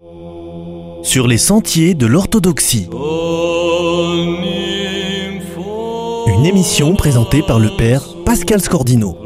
Sur les sentiers de l'orthodoxie. Une émission présentée par le père Pascal Scordino.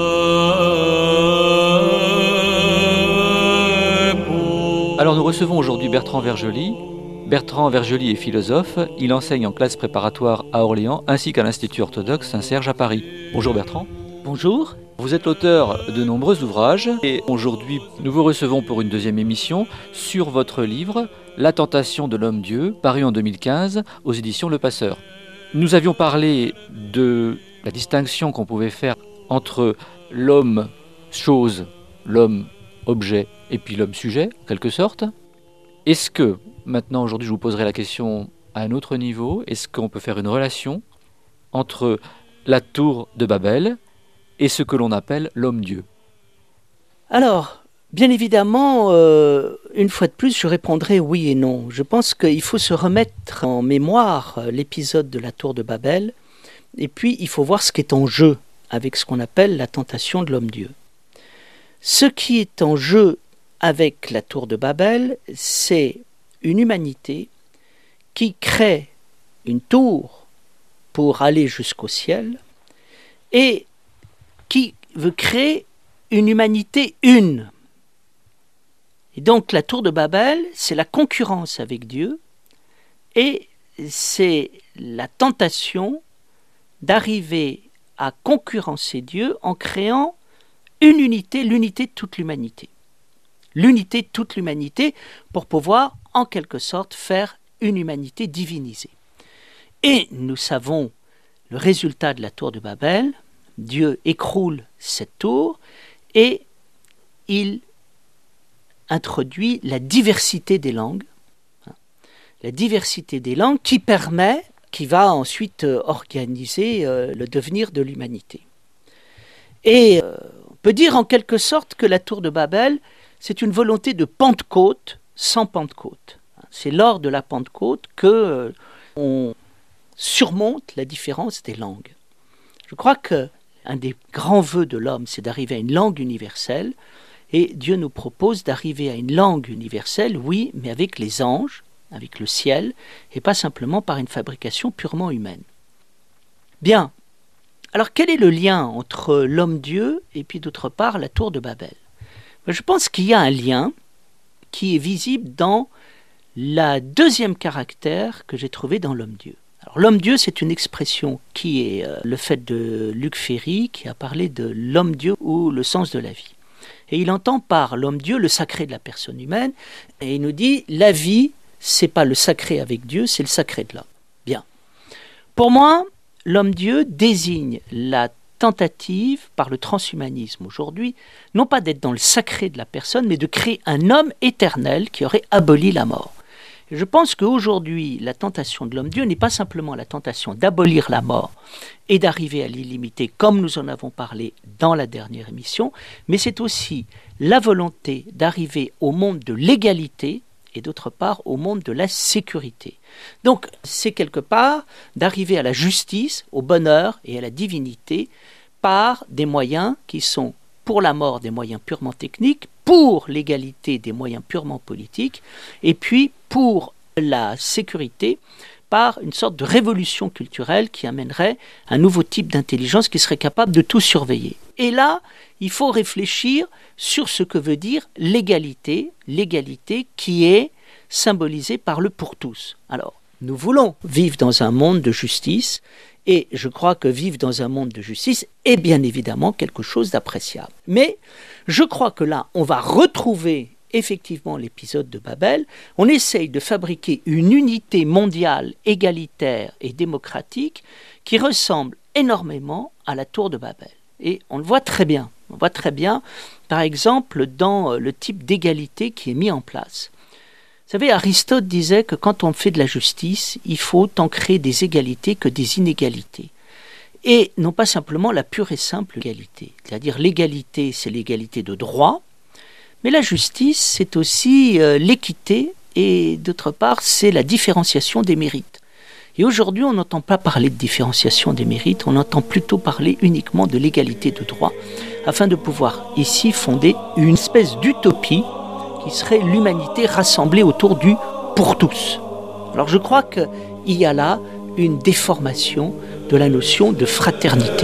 Alors nous recevons aujourd'hui Bertrand Vergely. Bertrand Vergely est philosophe, il enseigne en classe préparatoire à Orléans ainsi qu'à l'Institut orthodoxe Saint-Serge à Paris. Bonjour Bertrand. Bonjour. Vous êtes l'auteur de nombreux ouvrages et aujourd'hui nous vous recevons pour une deuxième émission sur votre livre « La tentation de l'homme-dieu » paru en 2015 aux éditions Le Passeur. Nous avions parlé de la distinction qu'on pouvait faire entre l'homme-chose, l'homme-objet et puis l'homme-sujet en quelque sorte. Est-ce que, maintenant aujourd'hui je vous poserai la question à un autre niveau, est-ce qu'on peut faire une relation entre la tour de Babel et ce que l'on appelle l'homme-dieu? Alors, bien évidemment, une fois de plus, je répondrai oui et non. Je pense qu'il faut se remettre en mémoire l'épisode de la tour de Babel, et puis il faut voir ce qui est en jeu avec ce qu'on appelle la tentation de l'homme-dieu. Ce qui est en jeu avec la tour de Babel, c'est une humanité qui crée une tour pour aller jusqu'au ciel et qui veut créer une humanité une. Et donc la tour de Babel, c'est la concurrence avec Dieu et c'est la tentation d'arriver à concurrencer Dieu en créant une unité, l'unité de toute l'humanité. L'unité de toute l'humanité pour pouvoir, en quelque sorte, faire une humanité divinisée. Et nous savons le résultat de la tour de Babel. Dieu écroule cette tour et il introduit la diversité des langues. La diversité des langues qui va ensuite organiser le devenir de l'humanité. Et on peut dire en quelque sorte que la tour de Babel, c'est une volonté de Pentecôte sans Pentecôte. C'est lors de la Pentecôte qu'on surmonte la différence des langues. Je crois qu'un des grands vœux de l'homme, c'est d'arriver à une langue universelle. Et Dieu nous propose d'arriver à une langue universelle, oui, mais avec les anges, avec le ciel, et pas simplement par une fabrication purement humaine. Bien. Alors quel est le lien entre l'homme-dieu et puis d'autre part la tour de Babel ? Je pense qu'il y a un lien qui est visible dans la deuxième caractère que j'ai trouvé dans l'homme-dieu. Alors l'homme-dieu, c'est une expression qui est le fait de Luc Ferry, qui a parlé de l'homme-dieu ou le sens de la vie. Et il entend par l'homme-dieu le sacré de la personne humaine, et il nous dit la vie, c'est pas le sacré avec Dieu, c'est le sacré de l'homme. Bien. Pour moi, l'homme-dieu désigne la tentative par le transhumanisme aujourd'hui, non pas d'être dans le sacré de la personne, mais de créer un homme éternel qui aurait aboli la mort. Et je pense qu'aujourd'hui, la tentation de l'homme-dieu n'est pas simplement la tentation d'abolir la mort et d'arriver à l'illimité, comme nous en avons parlé dans la dernière émission, mais c'est aussi la volonté d'arriver au monde de l'égalité et d'autre part au monde de la sécurité. Donc c'est quelque part d'arriver à la justice, au bonheur et à la divinité par des moyens qui sont pour la mort des moyens purement techniques, pour l'égalité des moyens purement politiques, et puis pour la sécurité par une sorte de révolution culturelle qui amènerait un nouveau type d'intelligence qui serait capable de tout surveiller. Et là, il faut réfléchir sur ce que veut dire l'égalité qui est symbolisée par le pour tous. Alors, nous voulons vivre dans un monde de justice, et je crois que vivre dans un monde de justice est bien évidemment quelque chose d'appréciable. Mais je crois que là, on va retrouver effectivement l'épisode de Babel. On essaye de fabriquer une unité mondiale, égalitaire et démocratique qui ressemble énormément à la tour de Babel. Et on le voit très bien. On voit très bien, par exemple, dans le type d'égalité qui est mis en place. Vous savez, Aristote disait que quand on fait de la justice, il faut autant créer des égalités que des inégalités. Et non pas simplement la pure et simple égalité. C'est-à-dire l'égalité, c'est l'égalité de droit, mais la justice, c'est aussi l'équité, et d'autre part, c'est la différenciation des mérites. Et aujourd'hui, on n'entend pas parler de différenciation des mérites, on entend plutôt parler uniquement de l'égalité de droit, afin de pouvoir ici fonder une espèce d'utopie qui serait l'humanité rassemblée autour du pour tous. Alors je crois qu'il y a là une déformation de la notion de fraternité.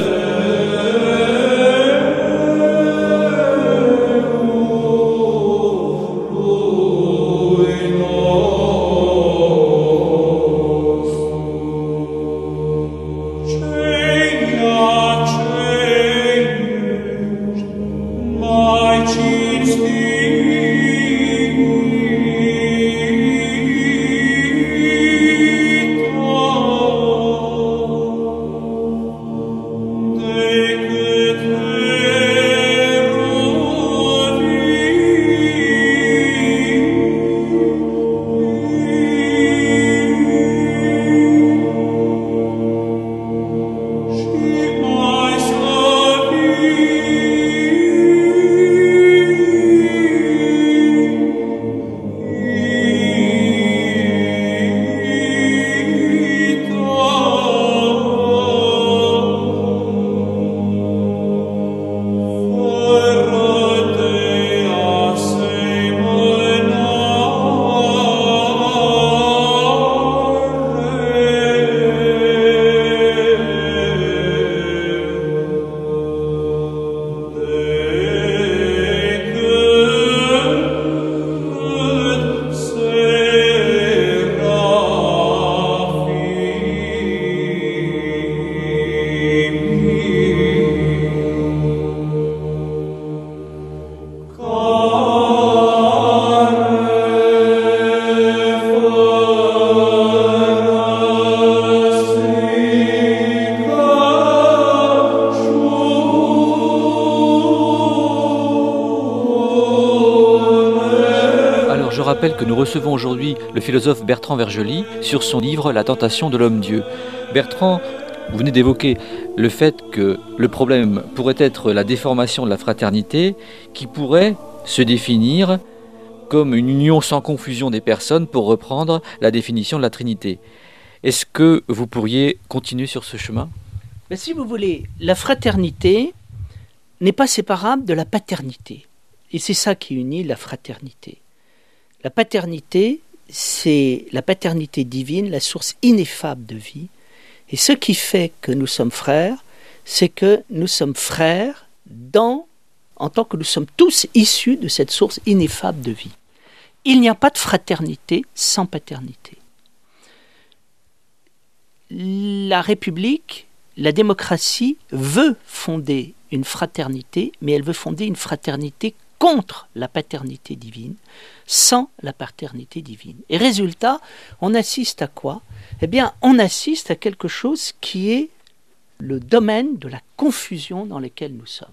Je rappelle que nous recevons aujourd'hui le philosophe Bertrand Vergely sur son livre « La tentation de l'homme-dieu ». Bertrand, vous venez d'évoquer le fait que le problème pourrait être la déformation de la fraternité qui pourrait se définir comme une union sans confusion des personnes, pour reprendre la définition de la Trinité. Est-ce que vous pourriez continuer sur ce chemin ? Mais si vous voulez, la fraternité n'est pas séparable de la paternité. Et c'est ça qui unit la fraternité. La paternité, c'est la paternité divine, la source ineffable de vie. Et ce qui fait que nous sommes frères, c'est que nous sommes frères en tant que nous sommes tous issus de cette source ineffable de vie. Il n'y a pas de fraternité sans paternité. La République, la démocratie veut fonder une fraternité, mais elle veut fonder une fraternité contre la paternité divine, sans la paternité divine. Et résultat, on assiste à quoi ? Eh bien, on assiste à quelque chose qui est le domaine de la confusion dans lequel nous sommes.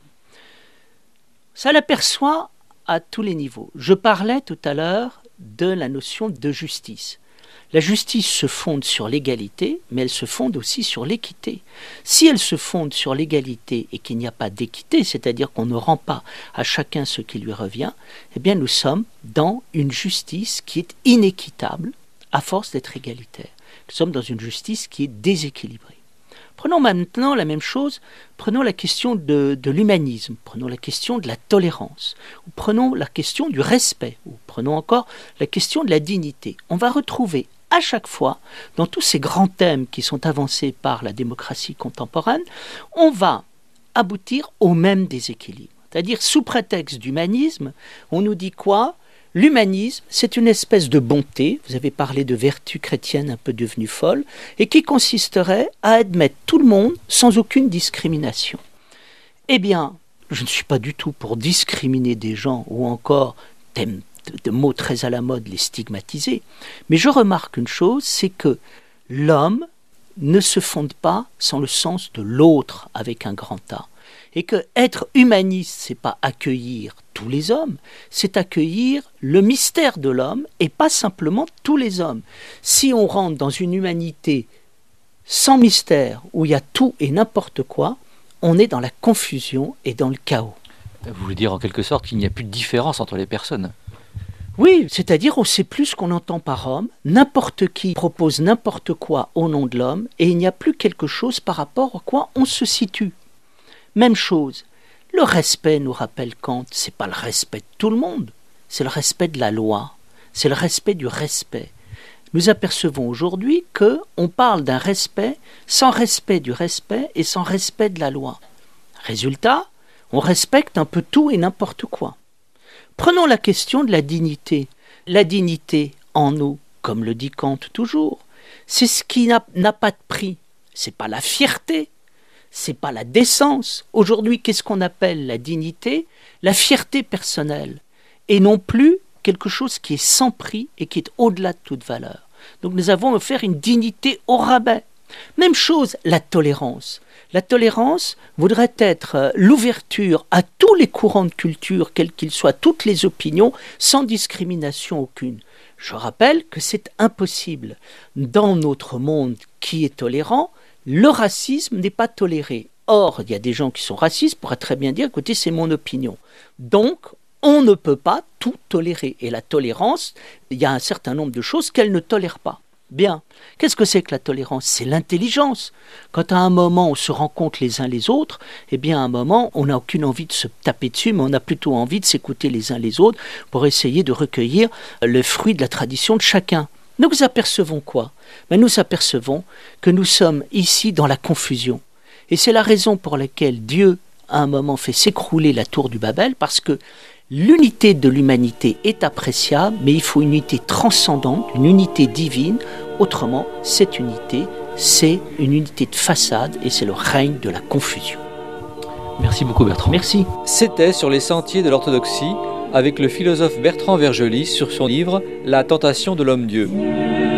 Ça l'aperçoit à tous les niveaux. Je parlais tout à l'heure de la notion de justice. La justice se fonde sur l'égalité, mais elle se fonde aussi sur l'équité. Si elle se fonde sur l'égalité et qu'il n'y a pas d'équité, c'est-à-dire qu'on ne rend pas à chacun ce qui lui revient, eh bien nous sommes dans une justice qui est inéquitable à force d'être égalitaire. Nous sommes dans une justice qui est déséquilibrée. Prenons maintenant la même chose, prenons la question de l'humanisme, prenons la question de la tolérance, ou prenons la question du respect, ou prenons encore la question de la dignité. On va retrouver à chaque fois, dans tous ces grands thèmes qui sont avancés par la démocratie contemporaine, on va aboutir au même déséquilibre. C'est-à-dire, sous prétexte d'humanisme, on nous dit quoi ? L'humanisme, c'est une espèce de bonté, vous avez parlé de vertu chrétienne un peu devenue folle, et qui consisterait à admettre tout le monde sans aucune discrimination. Eh bien, je ne suis pas du tout pour discriminer des gens ou encore de mots très à la mode, les stigmatiser. Mais je remarque une chose, c'est que l'homme ne se fonde pas sans le sens de l'autre avec un grand A. Et que être humaniste, c'est pas accueillir tous les hommes, c'est accueillir le mystère de l'homme et pas simplement tous les hommes. Si on rentre dans une humanité sans mystère, où il y a tout et n'importe quoi, on est dans la confusion et dans le chaos. Vous voulez dire en quelque sorte qu'il n'y a plus de différence entre les personnes ? Oui, c'est-à-dire on sait plus ce qu'on entend par homme, n'importe qui propose n'importe quoi au nom de l'homme, et il n'y a plus quelque chose par rapport à quoi on se situe. Même chose, le respect, nous rappelle Kant, c'est pas le respect de tout le monde, c'est le respect de la loi, c'est le respect du respect. Nous apercevons aujourd'hui qu'on parle d'un respect sans respect du respect et sans respect de la loi. Résultat, on respecte un peu tout et n'importe quoi. Prenons la question de la dignité. La dignité en nous, comme le dit Kant toujours, c'est ce qui n'a pas de prix. C'est pas la fierté, c'est pas la décence. Aujourd'hui, qu'est-ce qu'on appelle la dignité? La fierté personnelle, et non plus quelque chose qui est sans prix et qui est au-delà de toute valeur. Donc nous avons offert une dignité au rabais. Même chose, la tolérance. La tolérance voudrait être l'ouverture à tous les courants de culture, quels qu'ils soient, toutes les opinions, sans discrimination aucune. Je rappelle que c'est impossible. Dans notre monde qui est tolérant, le racisme n'est pas toléré. Or, il y a des gens qui sont racistes, pourraient très bien dire, écoutez, c'est mon opinion. Donc, on ne peut pas tout tolérer. Et la tolérance, il y a un certain nombre de choses qu'elle ne tolère pas. Bien. Qu'est-ce que c'est que la tolérance? C'est l'intelligence. Quand à un moment on se rencontre les uns les autres, eh bien à un moment on n'a aucune envie de se taper dessus, mais on a plutôt envie de s'écouter les uns les autres pour essayer de recueillir le fruit de la tradition de chacun. Nous apercevons quoi? Nous apercevons que nous sommes ici dans la confusion. Et c'est la raison pour laquelle Dieu, à un moment, fait s'écrouler la tour du Babel, parce que l'unité de l'humanité est appréciable, mais il faut une unité transcendante, une unité divine. Autrement, cette unité, c'est une unité de façade et c'est le règne de la confusion. Merci beaucoup Bertrand. Merci. C'était Sur les sentiers de l'orthodoxie avec le philosophe Bertrand Vergelis sur son livre La tentation de l'homme-dieu.